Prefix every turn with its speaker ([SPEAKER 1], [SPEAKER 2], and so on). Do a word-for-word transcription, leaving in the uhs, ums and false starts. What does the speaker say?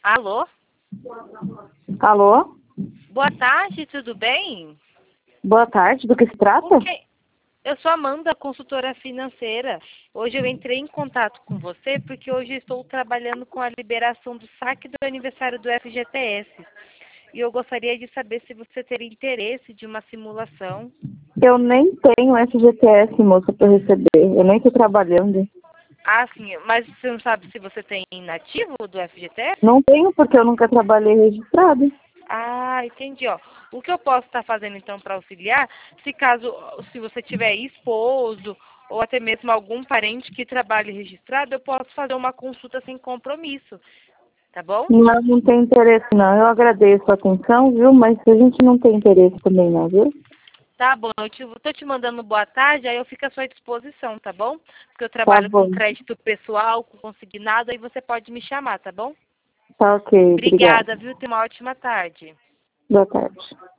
[SPEAKER 1] Alô?
[SPEAKER 2] Alô?
[SPEAKER 1] Boa tarde, tudo bem?
[SPEAKER 2] Boa tarde, do que se trata?
[SPEAKER 1] Com quem? Eu sou Amanda, consultora financeira. Hoje eu entrei em contato com você porque hoje estou trabalhando com a liberação do saque do aniversário do F G T S. E eu gostaria de saber se você teria interesse de uma simulação.
[SPEAKER 2] Eu nem tenho F G T S, moça, para receber. Eu nem estou trabalhando.
[SPEAKER 1] Ah, sim, mas você não sabe se você tem nativo do F G T S?
[SPEAKER 2] Não tenho porque eu nunca trabalhei registrado.
[SPEAKER 1] Ah, entendi, ó. O que eu posso estar fazendo então para auxiliar, se caso, se você tiver esposo ou até mesmo algum parente que trabalhe registrado, eu posso fazer uma consulta sem compromisso, tá bom?
[SPEAKER 2] Não, não tem interesse não. Eu agradeço a atenção, viu? Mas a gente não tem interesse também não, viu?
[SPEAKER 1] Tá bom, eu te, tô te mandando boa tarde, aí eu fico à sua disposição, tá bom? Porque eu
[SPEAKER 2] Tá
[SPEAKER 1] trabalho com
[SPEAKER 2] bom.
[SPEAKER 1] crédito pessoal, com consignado, aí você pode me chamar, tá bom?
[SPEAKER 2] Tá ok, obrigada.
[SPEAKER 1] Obrigada, viu? Tenha uma ótima tarde.
[SPEAKER 2] Boa tarde.